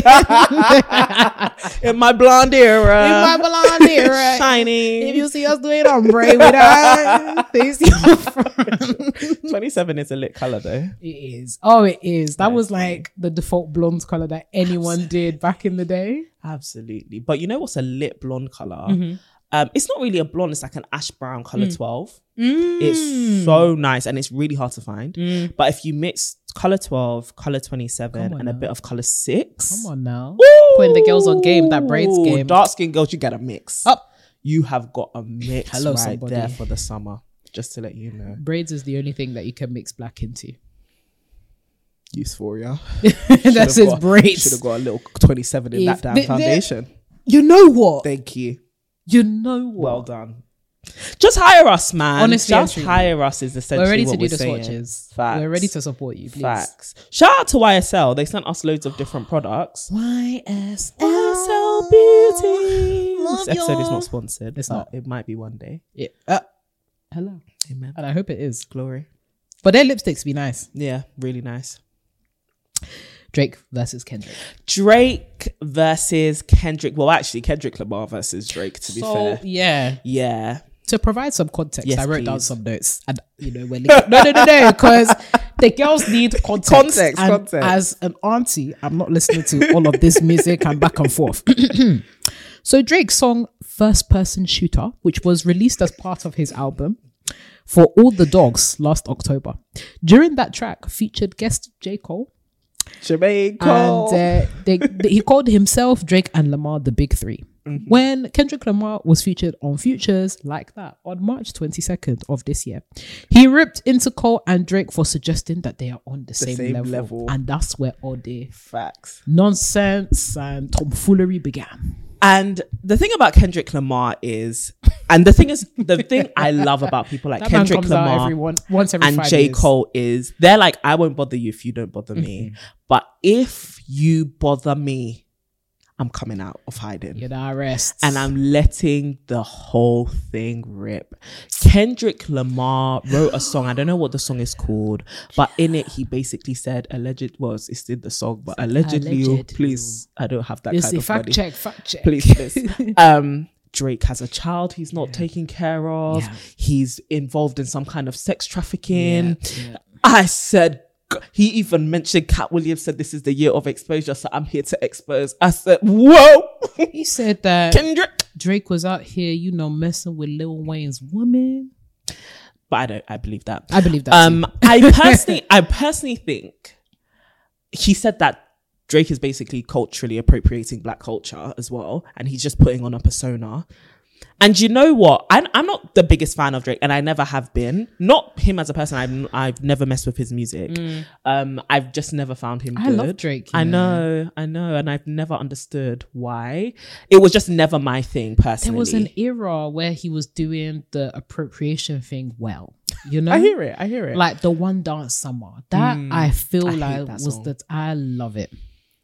In my blonde era. In my blonde era. Shining. If you see us doing ombre with our face your front. 27 is a lit color though. It is. Oh, it is. That was like the default blonde color that anyone did back in the day. Absolutely. But you know what's a lit blonde color? It's not really a blonde, it's like an ash brown color 12. It's so nice and it's really hard to find. But if you mix color 12, color 27 and a bit of color 6. Come on now. Ooh, putting the girls on game, that braids game. Dark skin girls, you get a mix. Up. You have got a mix Hello, right somebody. there for the summer. Just to let you know. Braids is the only thing that you can mix black into. Euphoria. That's his braids. Should have got a little 27 in that damn foundation. You know what? Thank you. You know what? Well done. Just hire us, man. Honestly, just hire us is essentially we're ready what to do we're the saying. swatches. Facts. We're ready to support you, please. Facts. Shout out to YSL. They sent us loads of different products. YSL Beauty. This episode is not sponsored. It's not. It might be one day. Yeah. Hello. Amen. And I hope it is. Glory. But their lipsticks be nice. Yeah, really nice. Drake versus Kendrick. Drake versus Kendrick. Well, actually, Kendrick Lamar versus Drake, to be fair. Yeah. Yeah. To provide some context, Yes, I wrote down please. some notes. And, you know, we're linking. No, because the girls need context. And Context. as an auntie, I'm not listening to all of this music and back and forth. So Drake's song First Person Shooter, which was released as part of his album For All the Dogs last October. During that track featured guest J. Cole. Jermaine Cole. And he called himself, Drake and Lamar the Big Three. When Kendrick Lamar was featured on Futures Like That on March 22nd of this year, he ripped into Cole and Drake for suggesting that they are on the same level. And that's where all the Facts. nonsense and tomfoolery began. And the thing about Kendrick Lamar is, and the thing I love about people like That man Kendrick comes out Lamar once every and 5 J. years. Cole is, they're like, I won't bother you if you don't bother me. But if you bother me, I'm coming out of hiding. You're the arrest. And I'm letting the whole thing rip. Kendrick Lamar wrote a song. I don't know what the song is called, but in it, he basically said, it's in the song, but allegedly. Please, I don't have that You kind see, of fact money. check. Please. Drake has a child he's not taken care of. Yeah. He's involved in some kind of sex trafficking. Yeah. I said, he even mentioned Cat Williams said this is the year of exposure, so I'm here to expose. I said, whoa. He said that Kendrick. Drake was out here, messing with Lil Wayne's woman. But I believe that. I believe that too. I personally think he said that Drake is basically culturally appropriating black culture as well, and he's just putting on a persona. And you know what? I'm not the biggest fan of Drake, and I never have been. Not him as a person. I've never messed with his music. I've just never found him good. I love Drake. I know, and I've never understood why. It was just never my thing personally. There was an era where he was doing the appropriation thing well. You know, I hear it. Like the One Dance Summer. That I feel I hate like that was song. that I love it.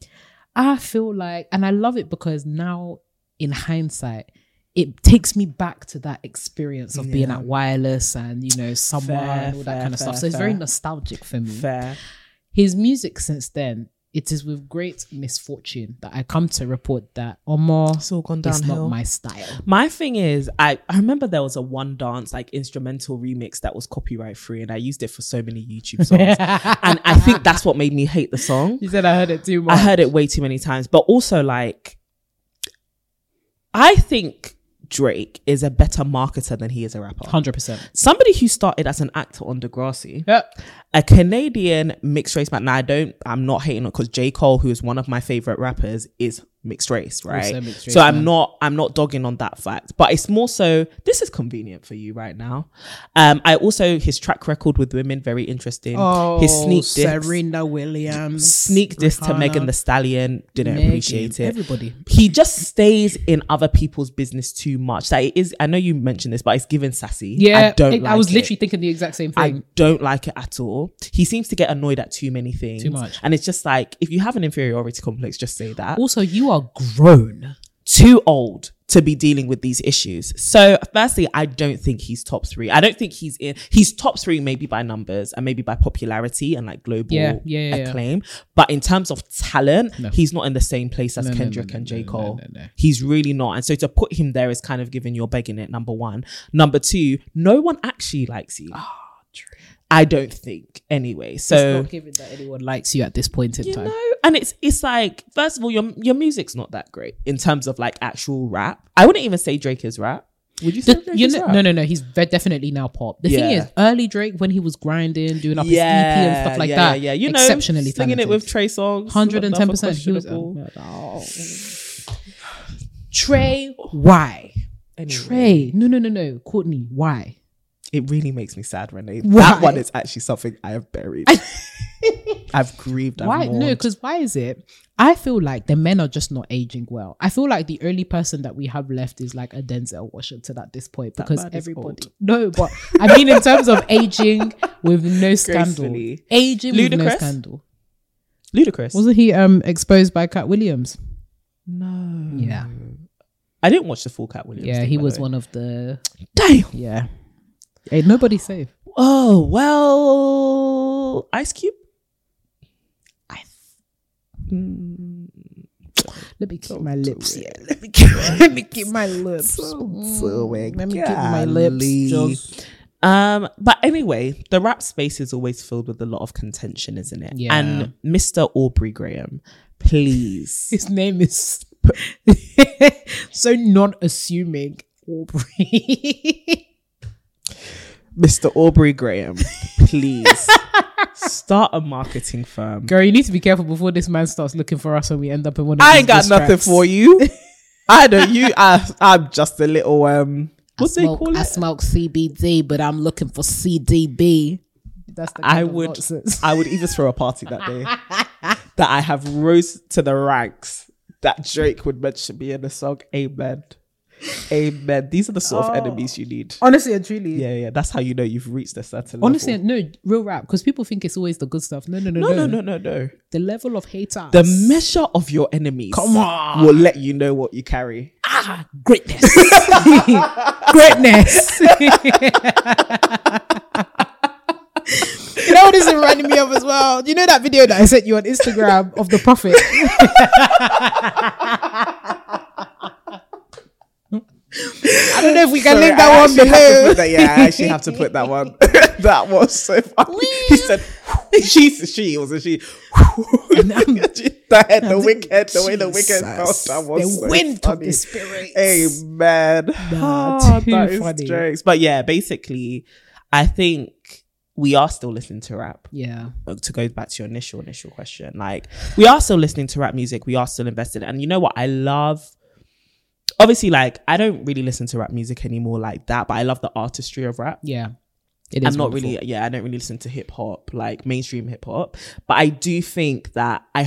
I feel like, and I love it because now in hindsight, it takes me back to that experience of being at Wireless and, Summer and all that kind of stuff. So it's very nostalgic for me. Fair. His music since then, it is with great misfortune that I come to report that Omar It's all gone is downhill. not my style. My thing is, I remember there was a One Dance like instrumental remix that was copyright free, and I used it for so many YouTube songs. And I think that's what made me hate the song. You said I heard it too much. I heard it way too many times, but also like, I think Drake is a better marketer than he is a rapper. 100%. Somebody who started as an actor on Degrassi, Yep. a Canadian mixed race man. Now I'm not hating on because J. Cole, who is one of my favorite rappers, is mixed race, right? Also mixed race so man. I'm not dogging on that fact, but it's more so this is convenient for you right now. I also his track record with women very interesting. His sneak diss, Serena Williams, sneak diss to Rihanna, Megan Thee Stallion, didn't Megan, appreciate it. everybody. he just stays in other people's business too much. Like it is, I know you mentioned this, but it's given sassy. Yeah, I was literally thinking the exact same thing. I don't like it at all. He seems to get annoyed at too many things. Too much. And it's just like, if you have an inferiority complex, just say that. Also, you are grown. Too old to be dealing with these issues. So firstly, I don't think he's top 3. I don't think he's top 3 maybe by numbers and maybe by popularity and like global acclaim. But in terms of talent, he's not in the same place as Kendrick and J. Cole. No. He's really not. And so to put him there is kind of giving you're begging it, number one. Number two, no one actually likes you. True. I don't think anyway. So it's not given that anyone likes you at this point in time. And it's like, first of all, your music's not that great in terms of like actual rap. I wouldn't even say Drake is rap. Would you say Drake is rap? No. He's definitely now pop. The thing is, early Drake, when he was grinding, doing up his EP and stuff like that, you know, exceptionally singing talented. it with Trey Songz, 110%. He was Trey. Why? Anyway. Trey. No. Courtney. Why? It really makes me sad, Renee. Why? That one is actually something I have buried. I've grieved. Why? No, because why is it? I feel like the men are just not aging well. I feel like the only person that we have left is like a Denzel Washington at this point, because everybody. No, but I mean in terms of aging with no scandal, aging with no scandal. Ludacris, wasn't he exposed by Cat Williams? No. Yeah. I didn't watch the full Cat Williams. Yeah, he was one of the. Damn. Yeah. Hey, nobody's safe. Oh well, Ice Cube. Let me keep my lips. Yeah, let me keep my lips. Let me keep my lips. But anyway, the rap space is always filled with a lot of contention, isn't it? Yeah. And Mr. Aubrey Graham, please. His name is so non-assuming. Aubrey. Mr. Aubrey Graham, please start a marketing firm. Girl, you need to be careful before this man starts looking for us and we end up in one of I these ain't got nothing for you. I know you. I'm just a little what they call it? I smoke CBD, but I'm looking for CDB. That's the kind of nonsense. I would even throw a party that day that I have rose to the ranks that Drake would mention me in the song. Amen. Amen. These are the sort of enemies you need. Honestly and truly. Yeah. That's how you know you've reached a certain level. Honestly, no, real rap. Because people think it's always the good stuff. No. No. The level of haters. The measure of your enemies. Come on. Will let you know what you carry. Greatness. Greatness. You know what this is reminding me of as well? Do you know that video that I sent you on Instagram of the Prophet? I don't know if we can link that one below. I actually have to put that one. That was so funny. He said, she wasn't she. The way the wicked felt, that was the wind funny. of the spirit. Amen. Too funny. Jokes. But yeah, basically, I think we are still listening to rap. Yeah. To go back to your initial question, like we are still listening to rap music. We are still invested. And you know what I love? Obviously, like I don't really listen to rap music anymore like that, but I love the artistry of rap. Yeah. I'm not really, I don't really listen to hip hop, like mainstream hip hop, but I do think that I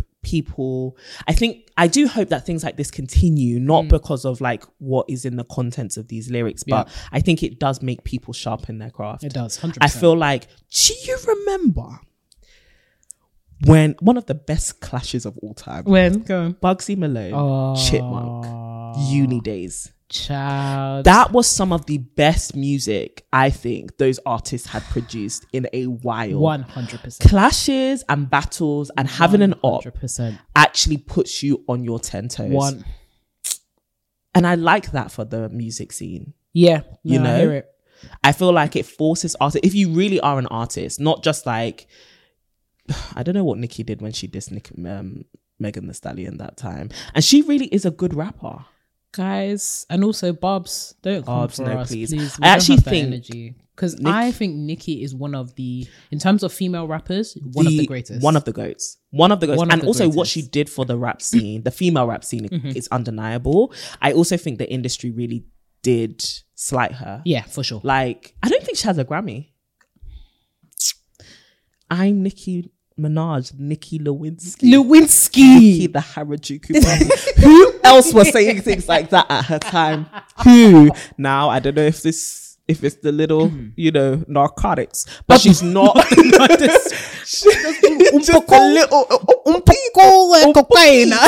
do hope that things like this continue, not because of like what is in the contents of these lyrics, but I think it does make people sharpen their craft. It does, 100%. I feel like, do you remember when one of the best clashes of all time? When? Go on. Bugsy Malone, Chipmunk, Uni Days. Child. That was some of the best music I think those artists had produced in a while. 100%. Clashes and battles and having an op 100%. actually puts you on your 10 toes. And I like that for the music scene. Yeah. You know? I hear it. I feel like it forces artists, if you really are an artist, not just like, I don't know what Nicki did when she dissed Megan Thee Stallion that time. And she really is a good rapper. Guys, and also Bobs, don't come for us, please. I actually think, because I think Nicki is one of the, in terms of female rappers, one of the greatest. One of the goats. And also what she did for the rap scene, the female rap scene is undeniable. I also think the industry really did slight her. Yeah, for sure. Like, I don't think she has a Grammy. I'm Nicki Minaj, Nicki Lewinsky. Lewinsky. The Harajuku Barbie. Who else was saying things like that at her time? Who? Now, I don't know if it's the little, narcotics, but she's not. She's just a little. Un poco de cocaína.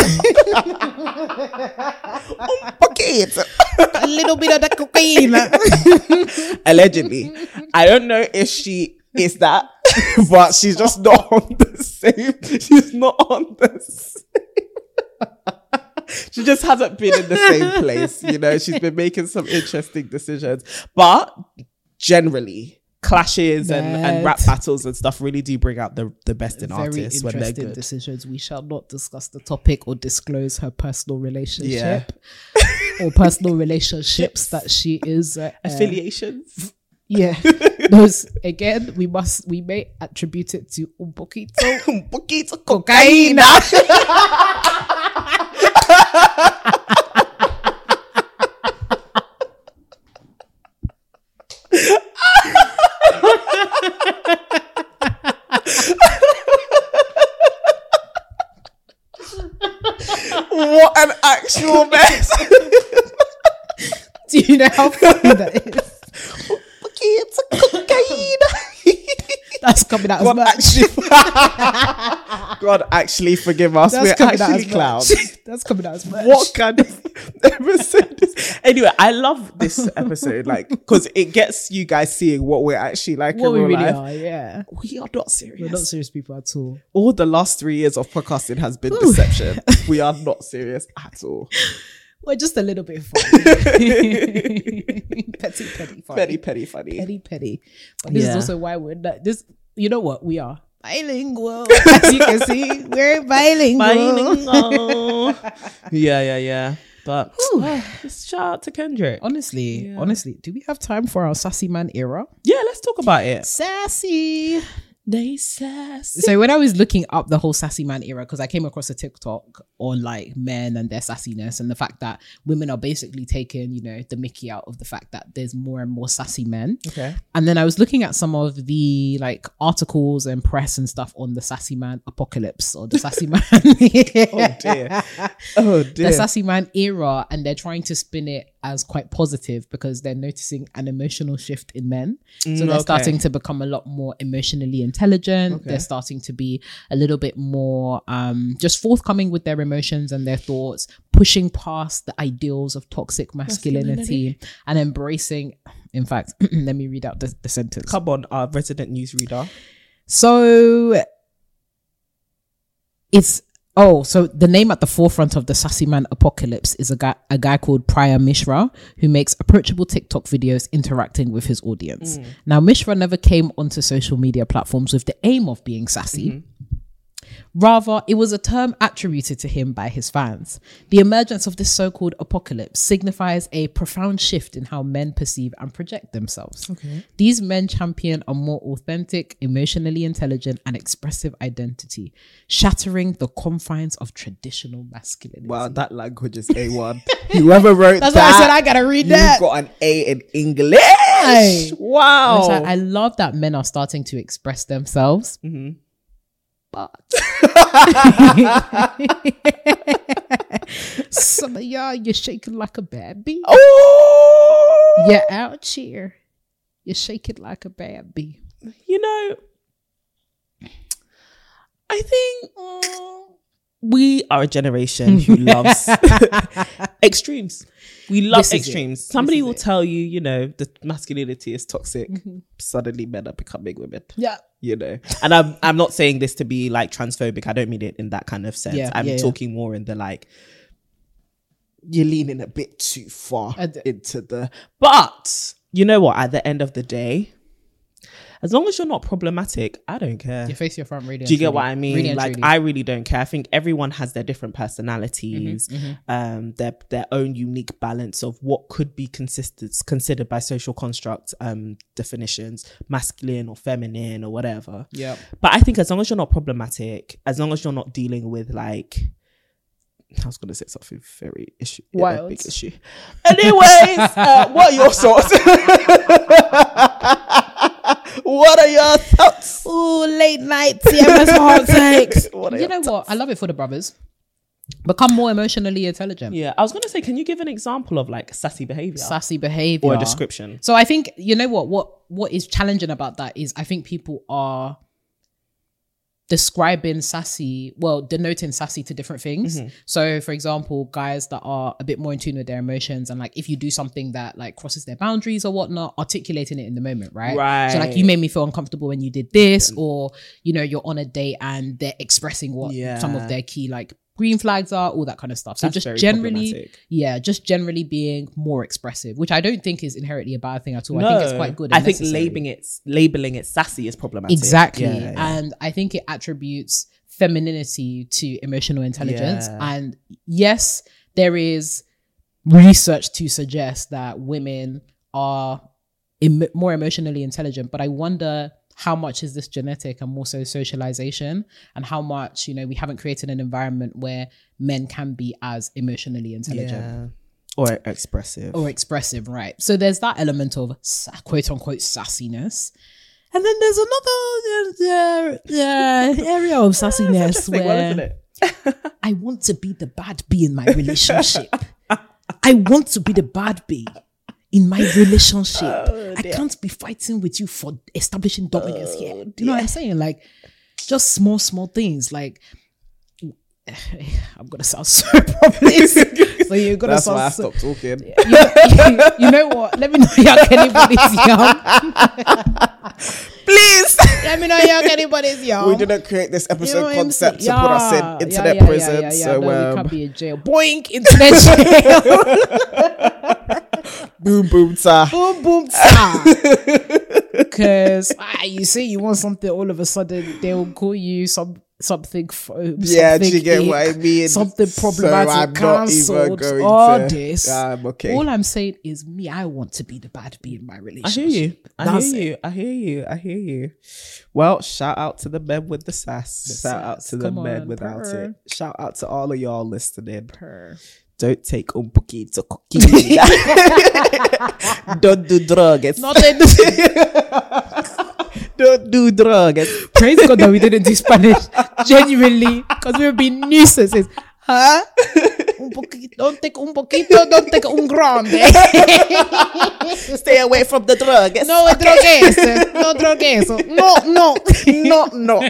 A little bit of the cocaine. Allegedly. I don't know if she is that, but she's just not on the same. She's not on the same. She just hasn't been in the same place. She's been making some interesting decisions. But generally, clashes and rap battles and stuff really do bring out the best in artists when they're good. Decisions. We shall not discuss the topic or disclose her personal relationship or personal relationships that she is affiliations. Yeah, those again. We may attribute it to un poquito cocaína. What an actual mess. Do you know how funny that is? It's cocaine. That's coming out as much. God actually forgive us. We're actually clowns. That's coming out as much. What kind of episode is? Anyway, I love this episode, because it gets you guys seeing what we're actually like what in real we really life. Are, yeah. We are not serious. We're not serious people at all. All the last 3 years of podcasting has been deception. We are not serious at all. We're just a little bit funny. petty funny. Petty funny. Petty. But this is also why we're not this. You know what? We are bilingual. As you can see, we're bilingual. Yeah. But just shout out to Kendrick. Honestly, do we have time for our sassy man era? Yeah, let's talk about it. Sassy. They sassy. So when I was looking up the whole sassy man era, because I came across a TikTok on men and their sassiness and the fact that women are basically taking, the mickey out of the fact that there's more and more sassy men. Okay. And then I was looking at some of the articles and press and stuff on the sassy man apocalypse or the sassy man. Oh dear. The sassy man era, and they're trying to spin it as quite positive because they're noticing an emotional shift in men. So they're starting to become a lot more emotionally intelligent. Okay. They're starting to be a little bit more just forthcoming with their emotions and their thoughts, pushing past the ideals of toxic masculinity and embracing. In fact, let me read out the sentence. Come on, our resident newsreader. So so the name at the forefront of the sassy man apocalypse is a guy called Priya Mishra, who makes approachable TikTok videos interacting with his audience. Now, Mishra never came onto social media platforms with the aim of being sassy. Mm-hmm. Rather, it was a term attributed to him by his fans. The emergence of this so-called apocalypse signifies a profound shift in how men perceive and project themselves. Okay. These men champion a more authentic, emotionally intelligent, and expressive identity, shattering the confines of traditional masculinity. Wow, that language is A1. Whoever wrote That's why I said I gotta read that. You got an A in English. Hey. Wow. I love that men are starting to express themselves. Mm-hmm. But some of y'all, you're shaking like a bad bee. Oh, you're out here. You're shaking like a bad bee. I think we are a generation who loves extremes. We love extremes. Somebody will tell you, the masculinity is toxic. Mm-hmm. Suddenly men are becoming women. Yeah. And I'm not saying this to be transphobic. I don't mean it in that kind of sense. Yeah, I'm talking more in the you're leaning a bit too far into the, but you know what? At the end of the day, as long as you're not problematic, I don't care. You face your front really. Do you get what I mean? Really I really don't care. I think everyone has their different personalities, their own unique balance of what could be considered by social construct definitions, masculine or feminine or whatever. Yeah. But I think as long as you're not problematic, as long as you're not dealing with I was going to say something very big issue. Anyways, what are your thoughts? What are your thoughts? Ooh, late night TMS hot takes. You know what? I love it for the brothers. Become more emotionally intelligent. Yeah, I was going to say, can you give an example of like sassy behavior? Or a description. So I think, you know what is challenging about that is I think people are denoting sassy to different things. So for example, guys that are a bit more in tune with their emotions and like if you do something that like crosses their boundaries or whatnot, articulating it in the moment, right? So like you made me feel uncomfortable when you did this, or you know, you're on a date and they're expressing what some of their key like green flags are, all that kind of stuff. So that's just generally being more expressive, which I don't think is inherently a bad thing at all. I think it's quite good. I think labeling it sassy is problematic. Exactly. And I think it attributes femininity to emotional intelligence. And yes, there is research to suggest that women are more emotionally intelligent, but I wonder how much is this genetic and more so socialization, and how much, you know, we haven't created an environment where men can be as emotionally intelligent. Or expressive, right? So there's that element of quote unquote sassiness. And then there's another area of sassiness where I want to be the bad bee in my relationship. I want to be the bad bee in my relationship. I can't be fighting with you for establishing dominance here. Do you know what I'm saying? Like, just small things. Like, I'm gonna sound so populist. So you're gonna That's sound why I so, stopped talking. You know what? Let me know how anybody's young. Please. Let me know how anybody's young. We didn't create this episode concept to put us in internet prison. So no, we can't be in jail. Boink, internet jail. Boom, boom, ta. Boom, boom, ta. Because you say you want something, all of a sudden they will call you something. Do you get what I mean? Something problematic, cancelled. All this. Okay. All I'm saying is, I want to be the bad bee in my relationship. I hear you. Well, shout out to the men with the sass. Shout out to the men without it. Shout out to all of y'all listening. Don't take un poquito coquina. Don't do drugs. Don't do drugs. Praise God that we didn't do Spanish. Genuinely. Because we would be nuisances. Huh? Un poquito, don't take un poquito, don't take un grande. Stay away from the drugs. No drogues. No.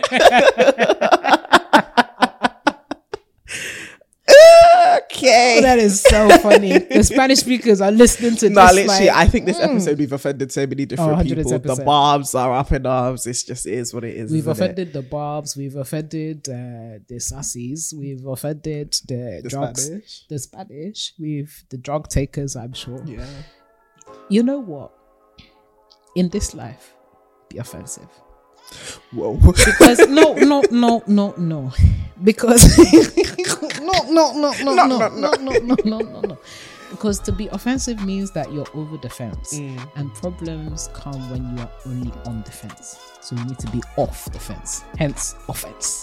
Okay. Oh, that is so funny. The Spanish speakers are listening to this. Literally, I think this episode we've offended so many different people. The Barbs are up in arms. It just is what it is. We've offended the Barbs. We've offended the sassies. We've offended the drugs, Spanish. The Spanish. We've the drug takers, I'm sure. Yeah. You know what? In this life, be offensive. Whoa. Because no. Because no. Because to be offensive means that you're over the fence, and problems come when you are only on the fence. So you need to be off the fence. Hence, offense.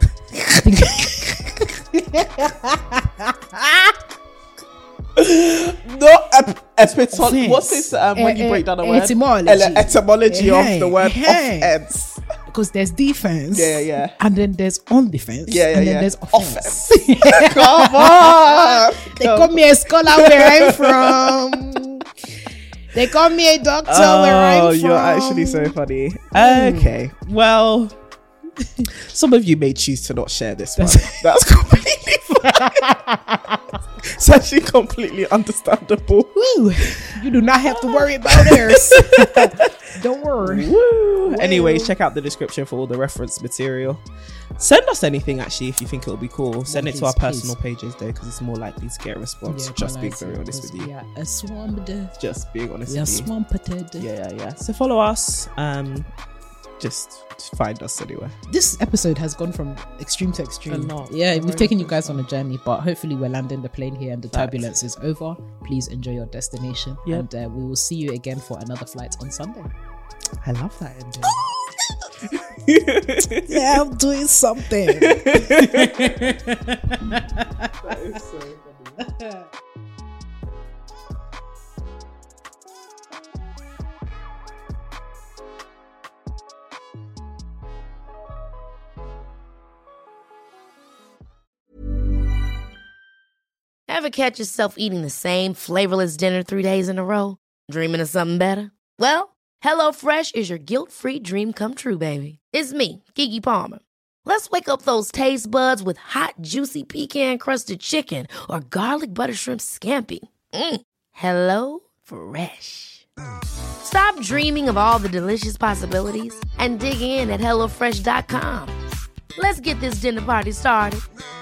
What's this when you break down the word? Etymology of the word offense. Because there's defense, yeah, and then there's on defense, and then there's offense. Come on, they call me a scholar where I'm from. They call me a doctor where I'm from. You're actually so funny. Okay, well, some of you may choose to not share this one. That's completely fine. It's actually completely understandable. Woo. You do not have to worry about ours. Don't worry. Woo. Anyway, check out the description for all the reference material. Send us anything actually if you think it'll be cool. Send it to our personal pages though, because it's more likely to get a response. Just being very honest with you. Yeah, swamped. Just being honest with you. Swamped. Yeah. So follow us. Just find us anywhere. This episode has gone from extreme to extreme. Yeah, we've taken you guys on a journey, but hopefully we're landing the plane here and the turbulence is over. Please enjoy your destination, and we will see you again for another flight on Sunday. I love that ending. Yeah, I'm doing something. That is so funny. Ever catch yourself eating the same flavorless dinner 3 days in a row? Dreaming of something better? Well, HelloFresh is your guilt-free dream come true, baby. It's me, Keke Palmer. Let's wake up those taste buds with hot, juicy pecan-crusted chicken or garlic butter shrimp scampi. Hello Fresh. Stop dreaming of all the delicious possibilities and dig in at HelloFresh.com. Let's get this dinner party started.